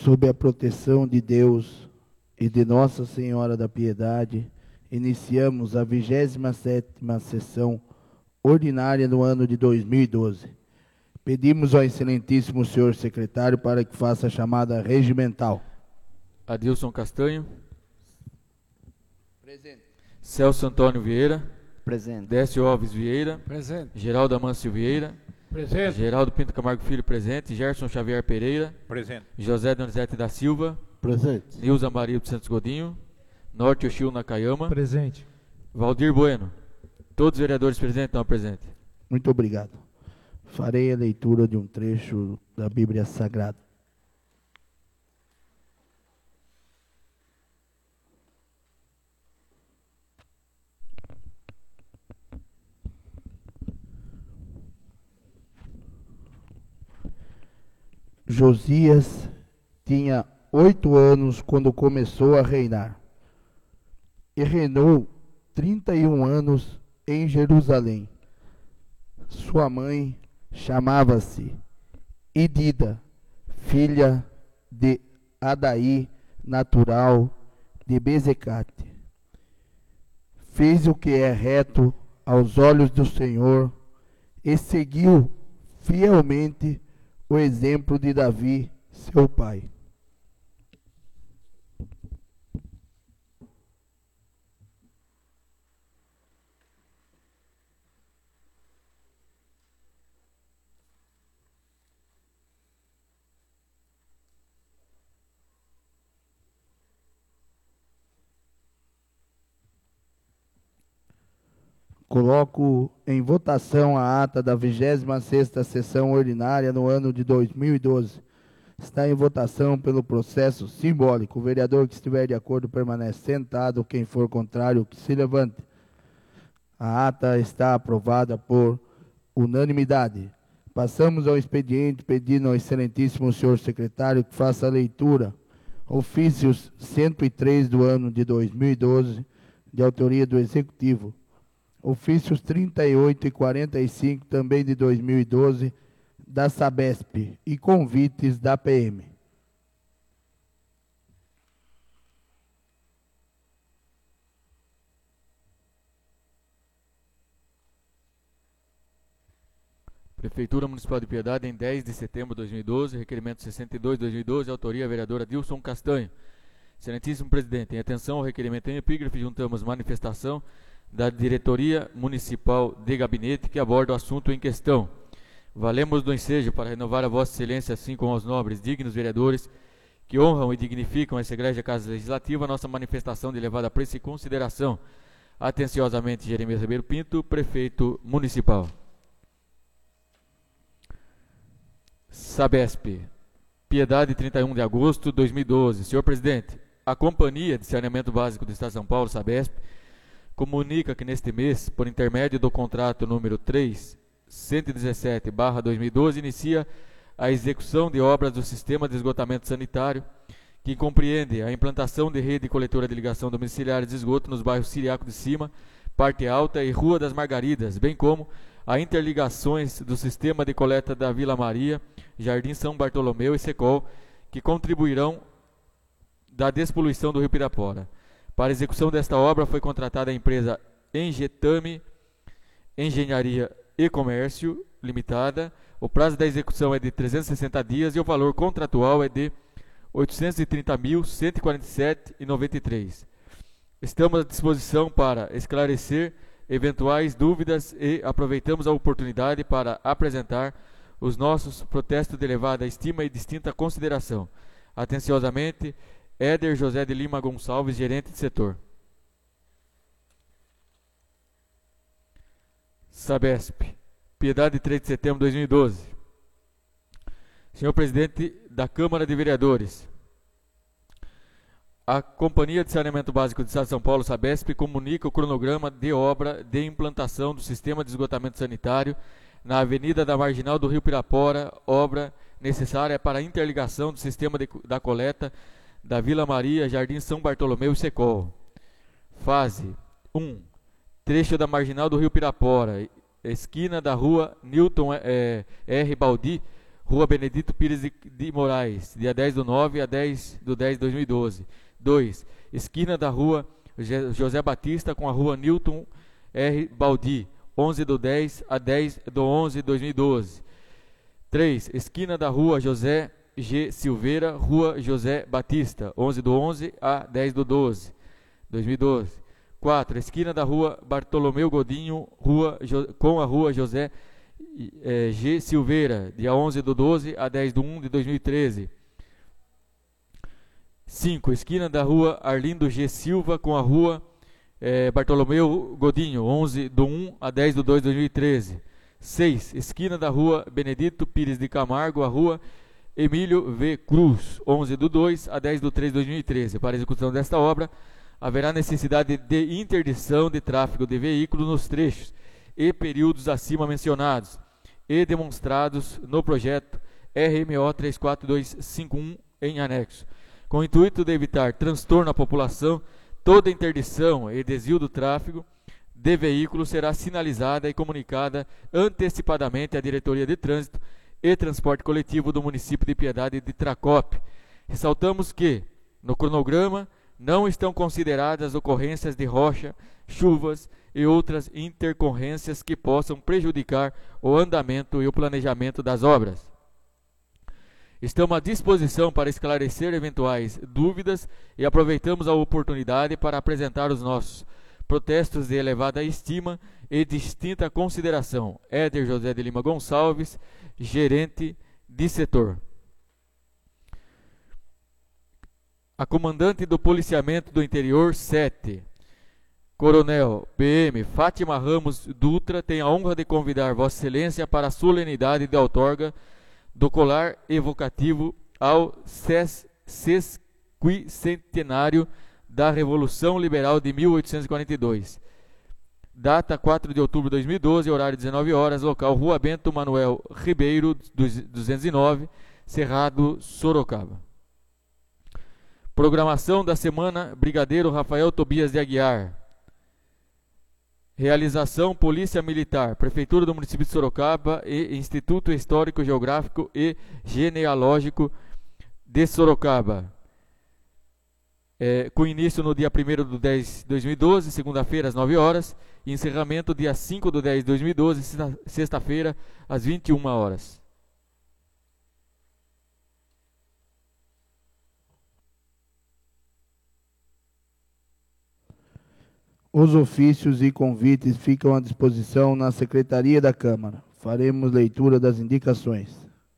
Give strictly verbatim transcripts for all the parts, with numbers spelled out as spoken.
sob a proteção de Deus e de Nossa Senhora da Piedade, iniciamos a vigésima sétima sessão ordinária do ano de dois mil e doze. Pedimos ao excelentíssimo senhor secretário para que faça a chamada regimental. Adilson Castanho. Presente. Celso Antônio Vieira. Presente. Décio Alves Vieira. Presente. Geraldo Amâncio Vieira. Presente. Geraldo Pinto Camargo Filho, presente. Gerson Xavier Pereira. Presente. José Donizete da Silva. Presente. Nilza Maria dos Santos Godinho. Norte Oshio Nakayama. Presente. Valdir Bueno. Todos os vereadores presentes estão presentes. Muito obrigado. Farei a leitura de um trecho da Bíblia Sagrada. Josias tinha oito anos quando começou a reinar, e reinou trinta e um anos em Jerusalém. Sua mãe chamava-se Idida, filha de Adaí, natural de Bezecate. Fez o que é reto aos olhos do Senhor e seguiu fielmente o exemplo de Davi, seu pai. Coloco em votação a ata da vigésima sexta sessão ordinária no ano de dois mil e doze. Está em votação pelo processo simbólico. O vereador que estiver de acordo permanece sentado. Quem for contrário, que se levante. A ata está aprovada por unanimidade. Passamos ao expediente pedindo ao excelentíssimo senhor secretário que faça a leitura. Ofícios cento e três do ano de dois mil e doze, de autoria do Executivo. Ofícios trinta e oito e quarenta e cinco, também de dois mil e doze, da Sabesp, e convites da P M. Prefeitura Municipal de Piedade, em dez de setembro de dois mil e doze, requerimento sessenta e dois de dois mil e doze, autoria vereadora Adilson Castanho. Excelentíssimo presidente, em atenção ao requerimento em epígrafe, juntamos manifestação da Diretoria Municipal de Gabinete que aborda o assunto em questão. Valemos do ensejo para renovar a Vossa Excelência, assim como aos nobres, dignos vereadores que honram e dignificam essa Igreja Casa Legislativa, nossa manifestação de elevada apreço e consideração. Atenciosamente, Jeremias Ribeiro Pinto, Prefeito Municipal. Sabesp, Piedade, trinta e um de agosto de dois mil e doze. Senhor Presidente, a Companhia de Saneamento Básico do Estado de São Paulo, Sabesp, comunica que neste mês, por intermédio do contrato número três, cento e dezessete barra dois mil e doze, inicia a execução de obras do Sistema de Esgotamento Sanitário, que compreende a implantação de rede coletora de ligação domiciliar de esgoto nos bairros Siriaco de Cima, Parte Alta e Rua das Margaridas, bem como a interligações do Sistema de Coleta da Vila Maria, Jardim São Bartolomeu e Secol, que contribuirão da despoluição do Rio Pirapora. Para a execução desta obra foi contratada a empresa Engetame Engenharia e Comércio Limitada. O prazo da execução é de trezentos e sessenta dias e o valor contratual é de oitocentos e trinta mil, cento e quarenta e sete reais e noventa e três centavos. Estamos à disposição para esclarecer eventuais dúvidas e aproveitamos a oportunidade para apresentar os nossos protestos de elevada estima e distinta consideração. Atenciosamente, Éder José de Lima Gonçalves, gerente de setor. Sabesp, Piedade, três de setembro de dois mil e doze. Senhor Presidente da Câmara de Vereadores, a Companhia de Saneamento Básico do Estado de São Paulo, Sabesp, comunica o cronograma de obra de implantação do Sistema de Esgotamento Sanitário na Avenida da Marginal do Rio Pirapora, obra necessária para a interligação do Sistema de, da Coleta da Vila Maria, Jardim São Bartolomeu e Secol. Fase um. Trecho da Marginal do Rio Pirapora, esquina da Rua Newton é, R. Baldi, Rua Benedito Pires de, de Moraes, dia dez do nove a dez do dez de dois mil e doze. dois. Esquina da Rua José Batista com a Rua Newton R. Baldi, onze do dez a dez do onze de dois mil e doze. três. Esquina da Rua José G. Silveira, Rua José Batista, onze do onze a dez do doze, dois mil e doze. quatro. Esquina da Rua Bartolomeu Godinho, Rua jo, com a Rua José eh, G. Silveira, dia onze do doze a dez do um de dois mil e treze. cinco. Esquina da Rua Arlindo G. Silva com a Rua eh, Bartolomeu Godinho, onze do um a dez do dois de dois mil e treze. seis. Esquina da Rua Benedito Pires de Camargo, a Rua Emílio V. Cruz, onze do dois a dez do três de dois mil e treze. Para a execução desta obra, haverá necessidade de interdição de tráfego de veículos nos trechos e períodos acima mencionados e demonstrados no projeto R M O três quatro dois cinco um em anexo. Com o intuito de evitar transtorno à população, toda interdição e desvio do tráfego de veículos será sinalizada e comunicada antecipadamente à Diretoria de Trânsito e Transporte Coletivo do município de Piedade de Tracope. Ressaltamos que, no cronograma, não estão consideradas ocorrências de rocha, chuvas e outras intercorrências que possam prejudicar o andamento e o planejamento das obras. Estamos à disposição para esclarecer eventuais dúvidas e aproveitamos a oportunidade para apresentar os nossos protestos de elevada estima e distinta consideração. Éder José de Lima Gonçalves, gerente de setor. A comandante do Policiamento do Interior sete, Coronel P M Fátima Ramos Dutra, tem a honra de convidar Vossa Excelência para a solenidade de outorga do colar evocativo ao sesquicentenário da Revolução Liberal de mil oitocentos e quarenta e dois. Data quatro de outubro de dois mil e doze, horário dezenove horas, local Rua Bento Manuel Ribeiro, duzentos e nove, Cerrado, Sorocaba. Programação da semana, Brigadeiro Rafael Tobias de Aguiar. Realização Polícia Militar, Prefeitura do município de Sorocaba e Instituto Histórico Geográfico e Genealógico de Sorocaba. É, com início no dia primeiro de dez de dois mil e doze, segunda-feira, às nove horas, e encerramento dia cinco de dez de dois mil e doze, sexta-feira, às vinte e uma horas. Os ofícios e convites ficam à disposição na Secretaria da Câmara. Faremos leitura das indicações.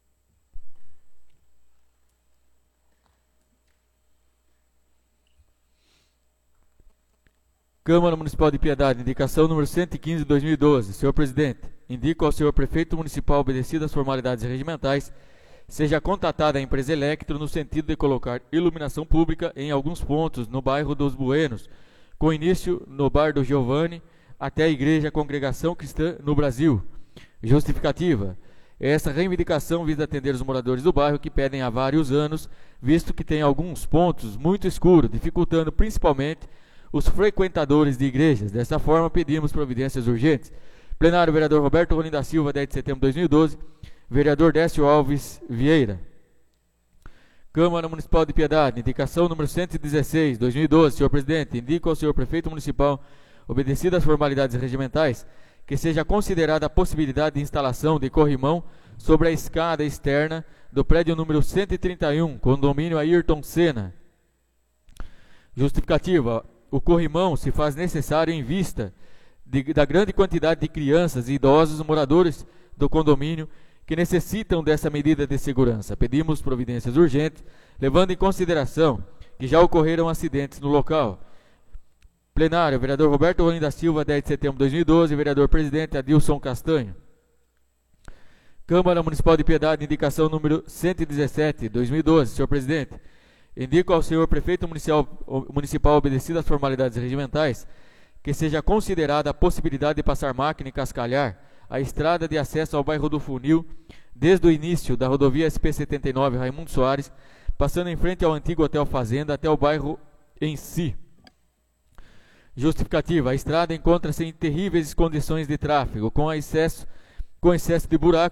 Câmara Municipal de Piedade, indicação número cento e quinze de dois mil e doze. Senhor Presidente, indico ao senhor Prefeito Municipal, obedecidas as formalidades regimentais, seja contatada a empresa Electro no sentido de colocar iluminação pública em alguns pontos no bairro dos Buenos, com início no Bar do Giovanni até a Igreja Congregação Cristã no Brasil. Justificativa. Essa reivindicação visa atender os moradores do bairro que pedem há vários anos, visto que tem alguns pontos muito escuros, dificultando principalmente os frequentadores de igrejas. Dessa forma, pedimos providências urgentes. Plenário, vereador Roberto Rolim da Silva, dez de setembro de dois mil e doze. Vereador Décio Alves Vieira. Câmara Municipal de Piedade, indicação número cento e dezesseis, dois mil e doze. Senhor Presidente, indico ao senhor Prefeito Municipal, obedecidas as formalidades regimentais, que seja considerada a possibilidade de instalação de corrimão sobre a escada externa do prédio número cento e trinta e um, condomínio Ayrton Senna. Justificativa. O corrimão se faz necessário em vista de, da grande quantidade de crianças e idosos moradores do condomínio que necessitam dessa medida de segurança. Pedimos providências urgentes, levando em consideração que já ocorreram acidentes no local. Plenário, vereador Roberto Rolim da Silva, dez de setembro de dois mil e doze, vereador presidente Adilson Castanho. Câmara Municipal de Piedade, indicação número cento e dezessete, dois mil e doze. Senhor Presidente, indico ao senhor Prefeito Municipal, municipal obedecidas as formalidades regimentais, que seja considerada a possibilidade de passar máquina e cascalhar a estrada de acesso ao bairro do Funil, desde o início da rodovia S P setenta e nove Raimundo Soares, passando em frente ao antigo Hotel Fazenda até o bairro em si. Justificativa. A estrada encontra-se em terríveis condições de tráfego, com excesso, com excesso de buracos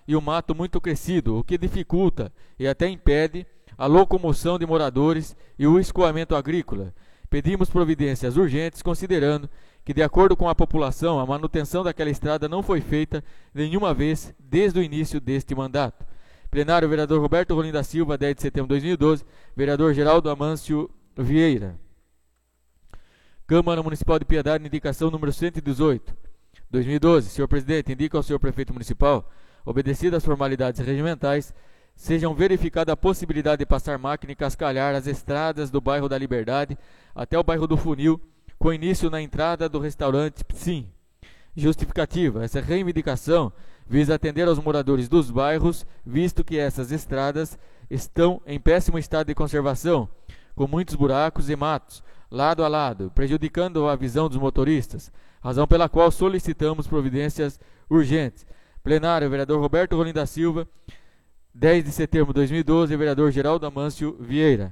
e o mato muito crescido, o que dificulta e até impede a locomoção de moradores e o escoamento agrícola. Pedimos providências urgentes, considerando que, de acordo com a população, a manutenção daquela estrada não foi feita nenhuma vez desde o início deste mandato. Plenário, vereador Roberto Rolim da Silva, dez de setembro de dois mil e doze, vereador Geraldo Amâncio Vieira. Câmara Municipal de Piedade, indicação número cento e dezoito, dois mil e doze. Senhor presidente, indica ao senhor prefeito municipal, obedecidas as formalidades regimentais, sejam verificada a possibilidade de passar máquina e cascalhar as estradas do bairro da Liberdade até o bairro do Funil, com início na entrada do restaurante Psim. Justificativa: essa reivindicação visa atender aos moradores dos bairros, visto que essas estradas estão em péssimo estado de conservação, com muitos buracos e matos, lado a lado, prejudicando a visão dos motoristas, razão pela qual solicitamos providências urgentes. Plenário, vereador Roberto Rolim da Silva, dez de setembro de dois mil e doze, vereador Geraldo Amâncio Vieira.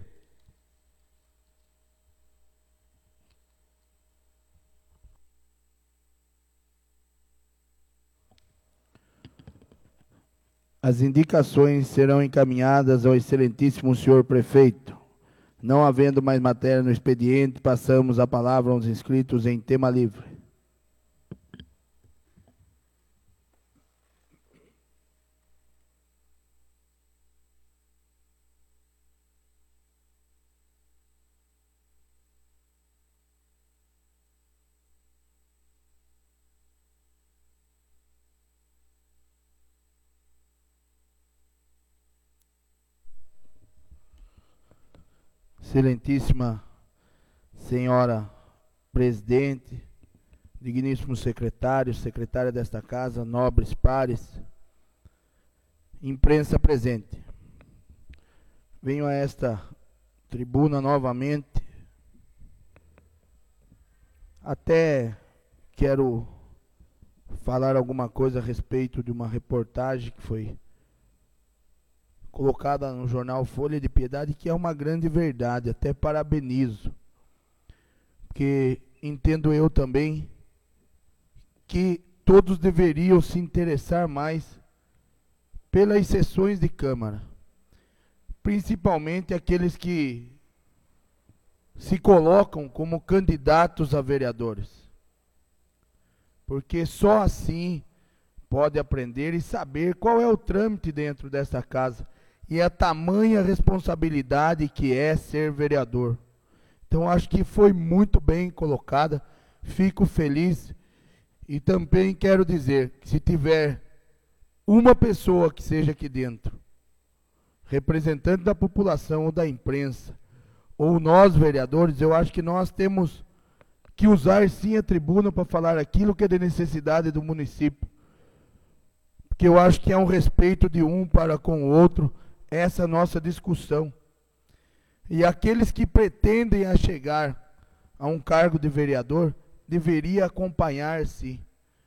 As indicações serão encaminhadas ao excelentíssimo senhor prefeito. Não havendo mais matéria no expediente, passamos a palavra aos inscritos em tema livre. Excelentíssima senhora presidente, digníssimos secretários, secretária desta casa, nobres pares, imprensa presente. Venho a esta tribuna novamente, até quero falar alguma coisa a respeito de uma reportagem que foi colocada no jornal Folha de Piedade, que é uma grande verdade, até parabenizo, porque entendo eu também que todos deveriam se interessar mais pelas sessões de Câmara, principalmente aqueles que se colocam como candidatos a vereadores, porque só assim pode aprender e saber qual é o trâmite dentro dessa casa, e a tamanha responsabilidade que é ser vereador. Então, acho que foi muito bem colocada, fico feliz, e também quero dizer que se tiver uma pessoa que seja aqui dentro, representante da população ou da imprensa, ou nós vereadores, eu acho que nós temos que usar sim a tribuna para falar aquilo que é de necessidade do município, porque eu acho que é um respeito de um para com o outro, essa nossa discussão. E aqueles que pretendem a chegar a um cargo de vereador, deveria acompanhar-se.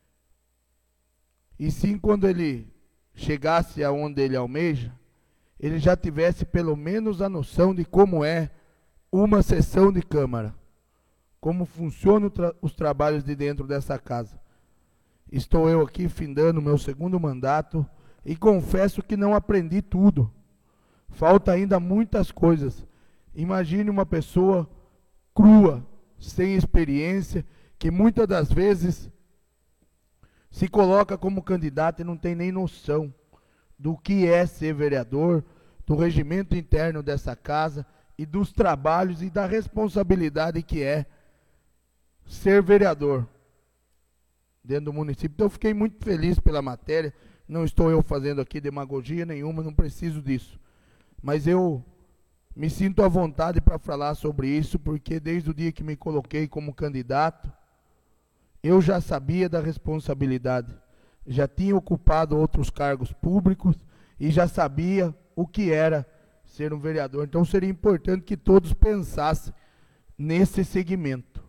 E sim, quando ele chegasse aonde ele almeja, ele já tivesse pelo menos a noção de como é uma sessão de Câmara, como funcionam tra- os trabalhos de dentro dessa casa. Estou eu aqui findando meu segundo mandato e confesso que não aprendi tudo. Falta ainda muitas coisas. Imagine uma pessoa crua, sem experiência, que muitas das vezes se coloca como candidato e não tem nem noção do que é ser vereador, do regimento interno dessa casa e dos trabalhos e da responsabilidade que é ser vereador dentro do município. Então eu fiquei muito feliz pela matéria. Não estou eu fazendo aqui demagogia nenhuma, não preciso disso. Mas eu me sinto à vontade para falar sobre isso, porque desde o dia que me coloquei como candidato, eu já sabia da responsabilidade. Já tinha ocupado outros cargos públicos e já sabia o que era ser um vereador. Então seria importante que todos pensassem nesse segmento.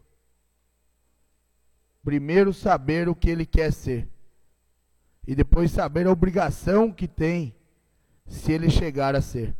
Primeiro saber o que ele quer ser. E depois saber a obrigação que tem se ele chegar a ser.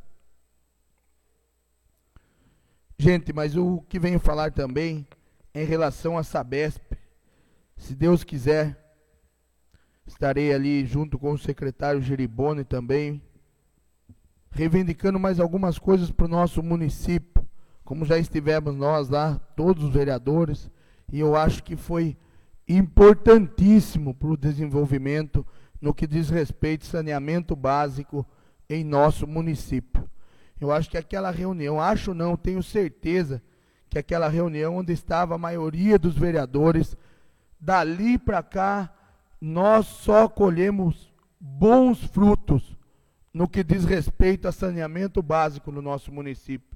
Gente, mas o que venho falar também é em relação à Sabesp. Se Deus quiser, Estarei ali junto com o secretário Geriboni também, reivindicando mais algumas coisas para o nosso município, como já estivemos nós lá, todos os vereadores, e eu acho que foi importantíssimo para o desenvolvimento no que diz respeito ao saneamento básico em nosso município. Eu acho que aquela reunião, acho não, tenho certeza que aquela reunião onde estava a maioria dos vereadores, dali para cá, nós só colhemos bons frutos no que diz respeito a saneamento básico no nosso município.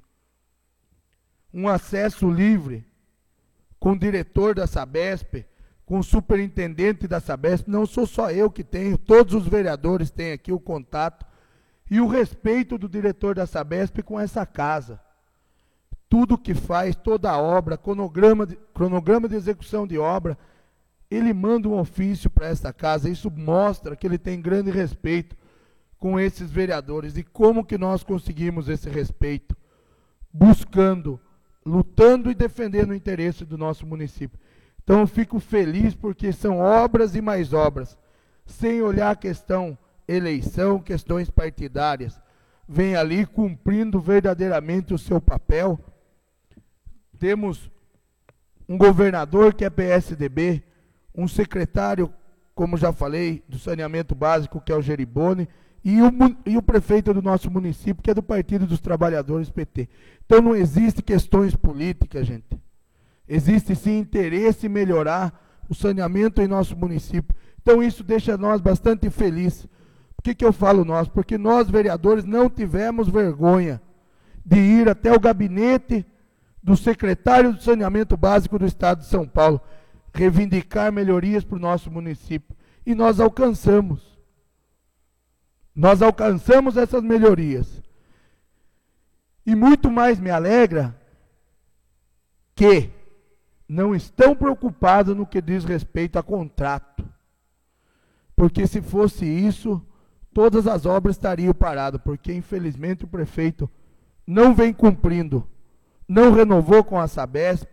Um acesso livre com o diretor da Sabesp, com o superintendente da Sabesp, não sou só eu que tenho, todos os vereadores têm aqui o contato, e o respeito do diretor da Sabesp com essa casa. Tudo que faz, toda a obra, cronograma de, cronograma de execução de obra, ele manda um ofício para essa casa. Isso mostra que ele tem grande respeito com esses vereadores. E como que nós conseguimos esse respeito? Buscando, lutando e defendendo o interesse do nosso município. Então eu fico feliz porque são obras e mais obras, sem olhar a questão eleição, questões partidárias. Vem ali cumprindo verdadeiramente o seu papel. Temos um governador que é P S D B, um secretário, como já falei, do saneamento básico, que é o Geriboni, e o, e o prefeito do nosso município, que é do Partido dos Trabalhadores, P T. Então não existe questões políticas, gente. Existe sim interesse em melhorar o saneamento em nosso município. Então isso deixa nós bastante felizes. Por que que eu falo nós? Porque nós, vereadores, não tivemos vergonha de ir até o gabinete do secretário do Saneamento Básico do Estado de São Paulo, reivindicar melhorias para o nosso município. E nós alcançamos. Nós alcançamos essas melhorias. E muito mais me alegra que não estão preocupados no que diz respeito a contrato. Porque se fosse isso, todas as obras estariam paradas, porque infelizmente o prefeito não vem cumprindo, não renovou com a Sabesp,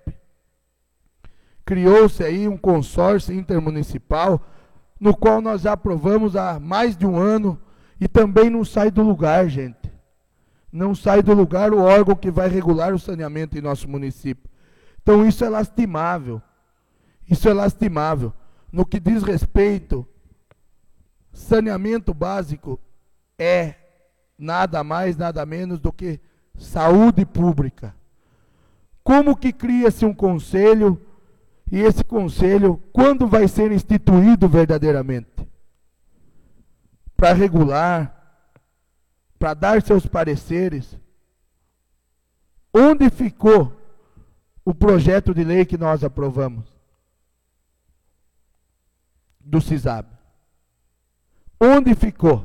criou-se aí um consórcio intermunicipal, no qual nós já aprovamos há mais de um ano, e também não sai do lugar, gente. Não sai do lugar o órgão que vai regular o saneamento em nosso município. Então isso é lastimável, isso é lastimável. No que diz respeito, saneamento básico é nada mais, nada menos do que saúde pública. Como que cria-se um conselho, e esse conselho, quando vai ser instituído verdadeiramente? Para regular, para dar seus pareceres. Onde ficou o projeto de lei que nós aprovamos? Do CISAB. Onde ficou?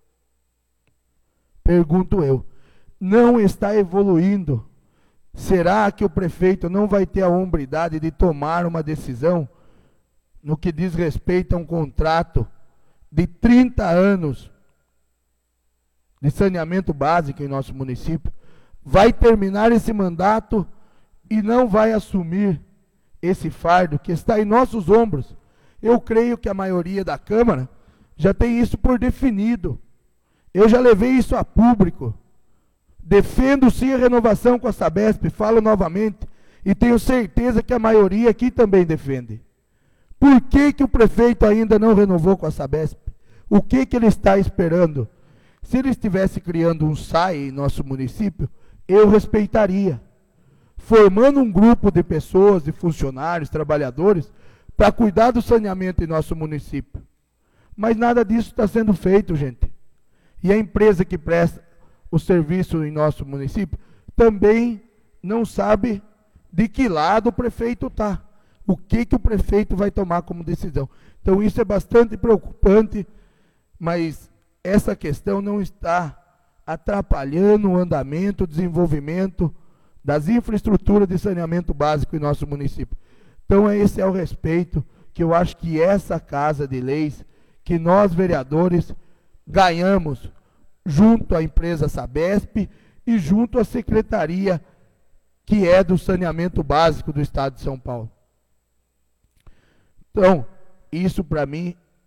Pergunto eu. Não está evoluindo. Será que o prefeito não vai ter a hombridade de tomar uma decisão no que diz respeito a um contrato de trinta anos de saneamento básico em nosso município? Vai terminar esse mandato e não vai assumir esse fardo que está em nossos ombros. Eu creio que a maioria da Câmara já tem isso por definido. Eu já levei isso a público. Defendo sim a renovação com a Sabesp, falo novamente, e tenho certeza que a maioria aqui também defende. Por que que o prefeito ainda não renovou com a Sabesp? O que que ele está esperando? Se ele estivesse criando um S A I em nosso município, eu respeitaria. Formando um grupo de pessoas, de funcionários, trabalhadores, para cuidar do saneamento em nosso município. Mas nada disso está sendo feito, gente. E a empresa que presta o serviço em nosso município também não sabe de que lado o prefeito está. O que que o prefeito vai tomar como decisão. Então isso é bastante preocupante, mas essa questão não está atrapalhando o andamento, o desenvolvimento das infraestruturas de saneamento básico em nosso município. Então esse é o respeito que eu acho que essa Casa de Leis, que nós vereadores ganhamos junto à empresa Sabesp e junto à secretaria que é do saneamento básico do Estado de São Paulo. Então, isso para mim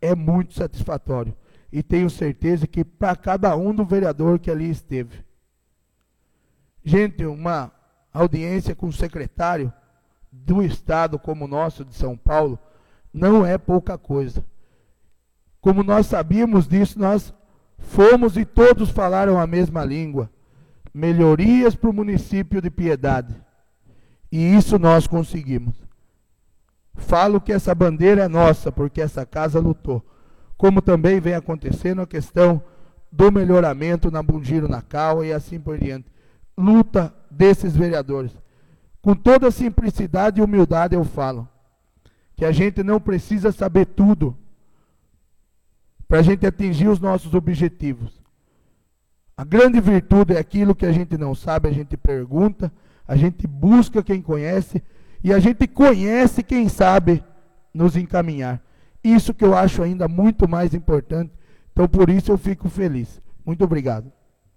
é muito satisfatório. E tenho certeza que para cada um do vereador que ali esteve. Gente, uma audiência com o secretário do estado como o nosso, de São Paulo, não é pouca coisa. Como nós sabíamos disso, nós fomos e todos falaram a mesma língua. Melhorias para o município de Piedade. E isso nós conseguimos. Falo que essa bandeira é nossa, porque essa casa lutou. Como também vem acontecendo a questão do melhoramento na Bungiro Nacal e assim por diante. Luta desses vereadores. Com toda simplicidade e humildade eu falo que a gente não precisa saber tudo para a gente atingir os nossos objetivos. A grande virtude é aquilo que a gente não sabe, a gente pergunta, a gente busca quem conhece e a gente conhece quem sabe nos encaminhar. Isso que eu acho ainda muito mais importante. Então, por isso eu fico feliz. Muito obrigado.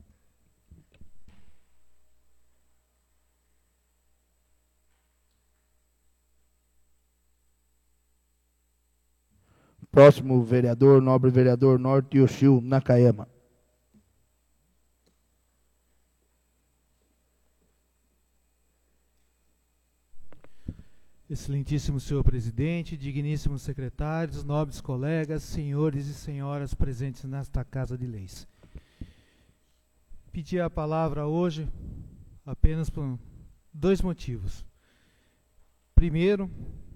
Próximo vereador, nobre vereador Norte Yoshio Nakayama. Excelentíssimo senhor presidente, digníssimos secretários, nobres colegas, senhores e senhoras presentes nesta Casa de Leis. Pedi a palavra hoje apenas por dois motivos. Primeiro,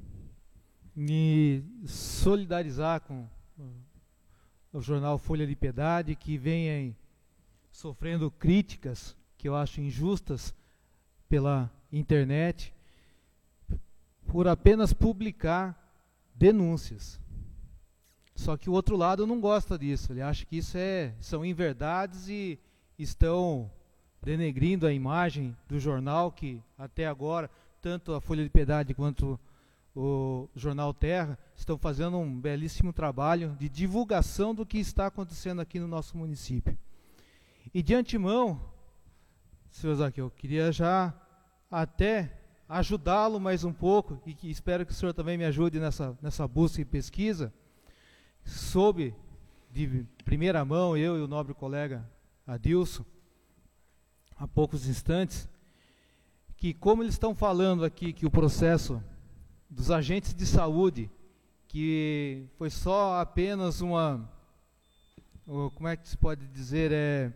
me solidarizar com o jornal Folha de Piedade, que vem sofrendo críticas que eu acho injustas pela internet, por apenas publicar denúncias. Só que o outro lado não gosta disso, ele acha que isso é, são inverdades e estão denegrindo a imagem do jornal, que até agora, tanto a Folha de Piedade quanto o Jornal Terra estão fazendo um belíssimo trabalho de divulgação do que está acontecendo aqui no nosso município. E de antemão, senhor Zaqueu, eu queria já até ajudá-lo mais um pouco, e que espero que o senhor também me ajude nessa, nessa busca e pesquisa. Soube de primeira mão, eu e o nobre colega Adilson, há poucos instantes, que como eles estão falando aqui que o processo dos agentes de saúde, que foi só apenas uma, como é que se pode dizer, é,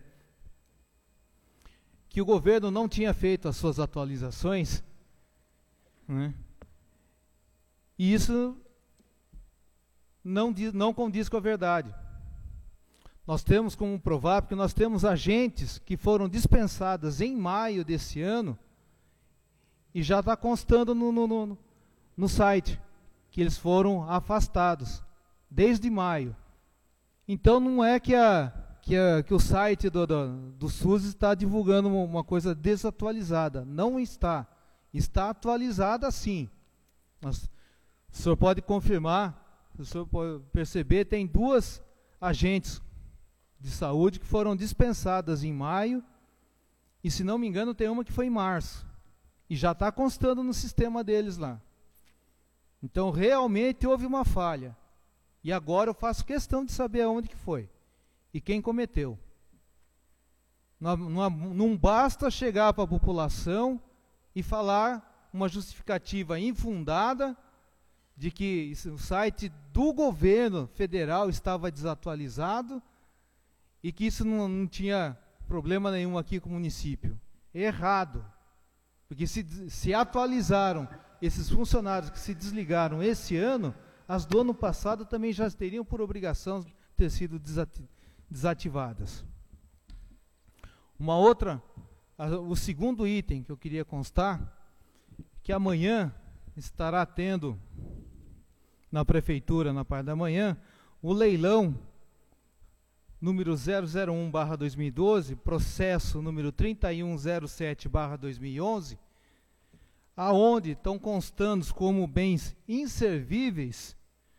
que o governo não tinha feito as suas atualizações, né? E isso não, diz, não condiz com a verdade. Nós temos como provar, porque nós temos agentes que foram dispensadas em maio desse ano e já está constando no, no, no, no site que eles foram afastados desde maio. Então não é que, a, que, a, que o site do, do, do SUS está divulgando uma, uma coisa desatualizada. Não está. Está atualizada sim. Mas, o senhor pode confirmar, o senhor pode perceber, tem duas agentes de saúde que foram dispensadas em maio, e se não me engano tem uma que foi em março, e já está constando no sistema deles lá. Então realmente houve uma falha, e agora eu faço questão de saber aonde que foi, e quem cometeu. Não, não, não basta chegar para a população e falar uma justificativa infundada de que o site do governo federal estava desatualizado e que isso não, não tinha problema nenhum aqui com o município. Errado. Porque se, se atualizaram esses funcionários que se desligaram esse ano, as do ano passado também já teriam por obrigação ter sido desati desativadas. Uma outra... O segundo item que eu queria constar, que amanhã estará tendo na prefeitura, na parte da manhã, o leilão número zero zero um barra dois mil e doze, processo número trinta e um zero sete barra dois mil e onze, aonde estão constando como bens inservíveis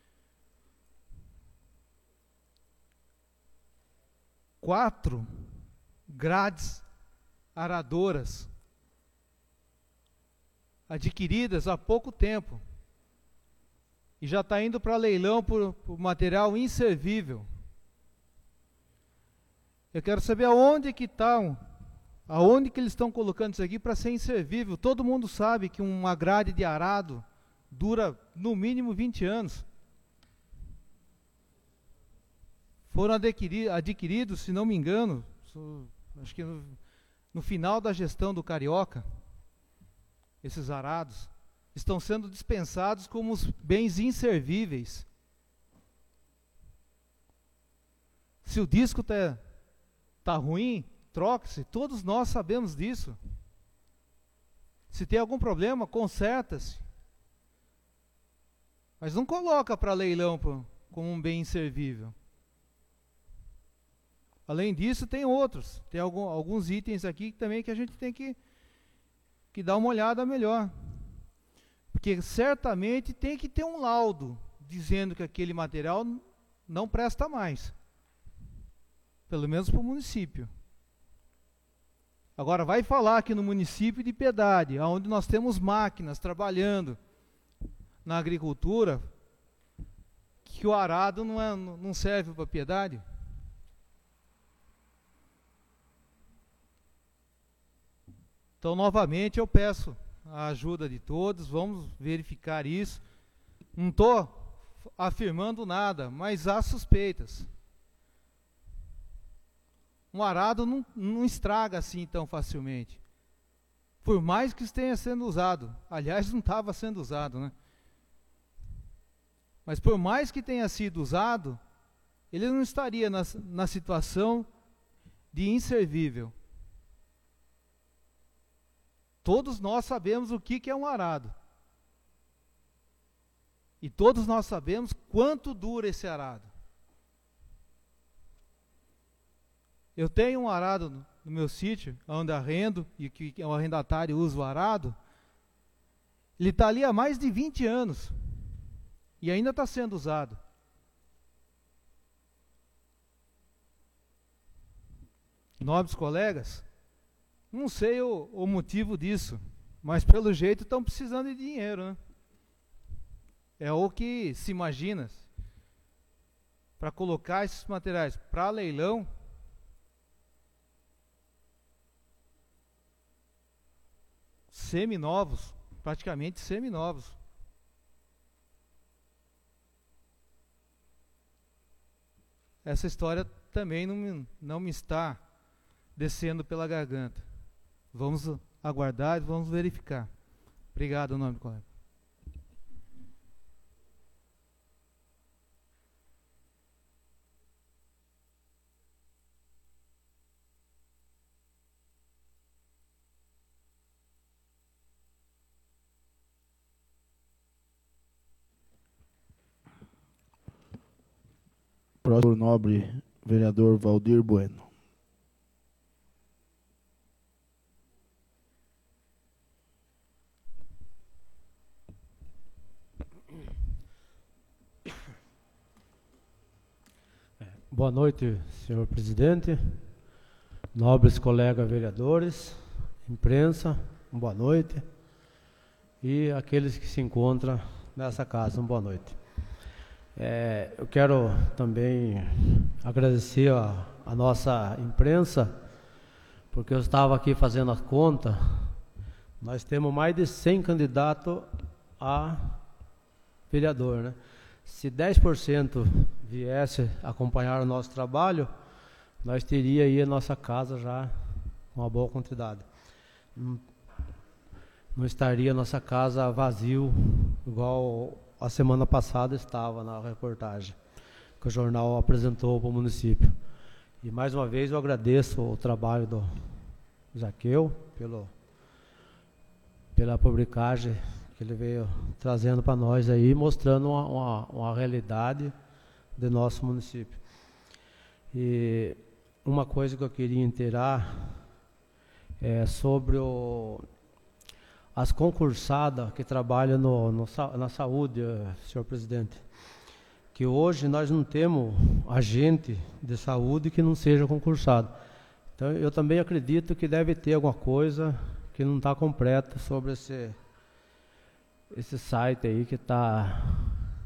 quatro grades aradoras adquiridas há pouco tempo e já está indo para leilão por, por material inservível. Eu quero saber aonde que estão, aonde que eles estão colocando isso aqui para ser inservível. Todo mundo sabe que uma grade de arado dura no mínimo vinte anos. Foram adquiri- adquiridos, se não me engano, so, acho que no, no final da gestão do Carioca, esses arados estão sendo dispensados como os bens inservíveis. Se o disco está tá ruim, troque-se, todos nós sabemos disso. Se tem algum problema, conserta-se. Mas não coloca para leilão pro, como um bem inservível. Além disso, tem outros. Tem algum, alguns itens aqui também que a gente tem que, que dar uma olhada melhor. Porque certamente tem que ter um laudo dizendo que aquele material não presta mais. Pelo menos para o município. Agora, vai falar aqui no município de Piedade, onde nós temos máquinas trabalhando na agricultura, que o arado não, é, não serve para Piedade? Então, novamente, eu peço a ajuda de todos, vamos verificar isso. Não estou afirmando nada, mas há suspeitas. Um arado não, não estraga assim tão facilmente. Por mais que esteja sendo usado. Aliás, não estava sendo usado, né? Mas por mais que tenha sido usado, ele não estaria na, na situação de inservível. Todos nós sabemos o que, que é um arado. E todos nós sabemos quanto dura esse arado. Eu tenho um arado no, no meu sítio, onde arrendo, e que o arrendatário usa o arado. Ele está ali há mais de vinte anos. E ainda está sendo usado. Nobres colegas, não sei o, o motivo disso, mas pelo jeito estão precisando de dinheiro, né? É o que se imagina. Para colocar esses materiais para leilão, seminovos, praticamente seminovos. Essa história também não me, não me está descendo pela garganta. Vamos aguardar e vamos verificar. Obrigado, nome do colega. Próximo nobre vereador Valdir Bueno. Boa noite, senhor presidente, nobres colegas vereadores, imprensa, boa noite, e aqueles que se encontram nessa casa, boa noite. É, eu quero também agradecer a, a nossa imprensa, porque eu estava aqui fazendo as contas, nós temos mais de cem candidatos a vereador, né? Se dez por cento viesse acompanhar o nosso trabalho, nós teríamos aí a nossa casa já com uma boa quantidade. Não, não estaria a nossa casa vazio, igual a semana passada estava na reportagem que o jornal apresentou para o município. E mais uma vez eu agradeço o trabalho do Zaqueu pelo, pela publicagem que ele veio trazendo para nós aí, mostrando uma, uma, uma realidade do nosso município. E uma coisa que eu queria inteirar é sobre o, as concursadas que trabalham no, no, na saúde, senhor presidente. Que hoje nós não temos agente de saúde que não seja concursado. Então eu também acredito que deve ter alguma coisa que não está completa sobre esse, esse site aí que está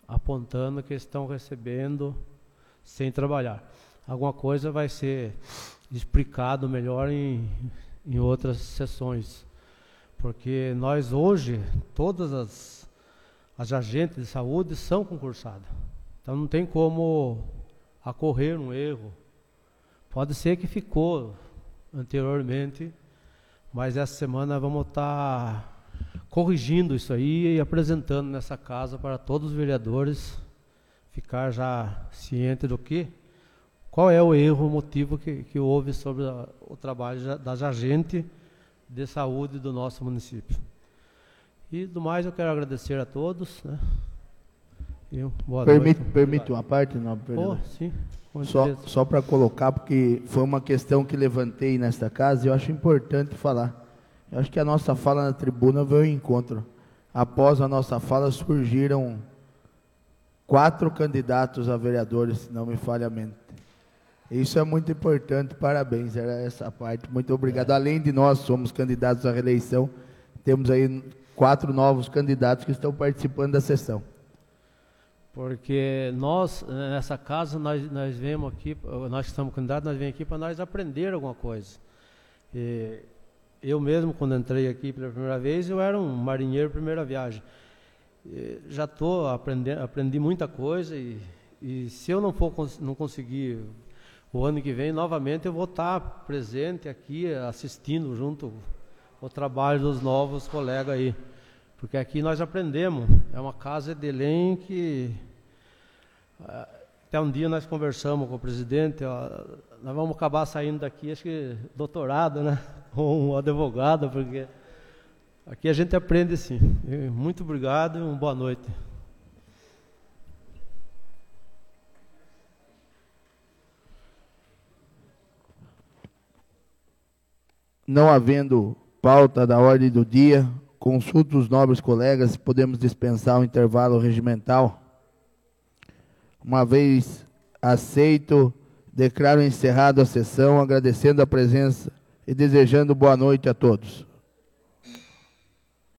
apontando que estão recebendo sem trabalhar. Alguma coisa vai ser explicado melhor em, em outras sessões, porque nós hoje, todas as, as agentes de saúde são concursadas, então não tem como ocorrer um erro. Pode ser que ficou anteriormente, mas essa semana vamos estar corrigindo isso aí e apresentando nessa casa para todos os vereadores ficar já ciente do que, qual é o erro, o motivo que, que houve sobre a, o trabalho das agentes de saúde do nosso município. E do mais eu quero agradecer a todos, né? E boa Permite, noite. permite uma parte, não? Oh, sim, só só para colocar, porque foi uma questão que levantei nesta casa e eu acho importante falar. Eu acho que a nossa fala na tribuna veio ao encontro. Após a nossa fala surgiram quatro candidatos a vereadores, se não me falha a mente. Isso é muito importante, parabéns, era essa parte, muito obrigado. Além de nós, somos candidatos à reeleição, temos aí quatro novos candidatos que estão participando da sessão. Porque nós, nessa casa, nós, nós vemos aqui, nós que estamos candidatos, nós vemos aqui para nós aprender alguma coisa. E eu mesmo, quando entrei aqui pela primeira vez, eu era um marinheiro primeira viagem. E já estou aprendendo, aprendi muita coisa e, e se eu não for não conseguir o ano que vem, novamente eu vou estar presente aqui, assistindo junto ao trabalho dos novos colegas aí. Porque aqui nós aprendemos, é uma casa de Belém que até um dia nós conversamos com o presidente, ó, nós vamos acabar saindo daqui, acho que doutorado, né? Ou um advogado, porque aqui a gente aprende sim. Muito obrigado e uma boa noite. Não havendo pauta da ordem do dia, consulto os nobres colegas se podemos dispensar o intervalo regimental. Uma vez aceito, declaro encerrado a sessão, agradecendo a presença e desejando boa noite a todos.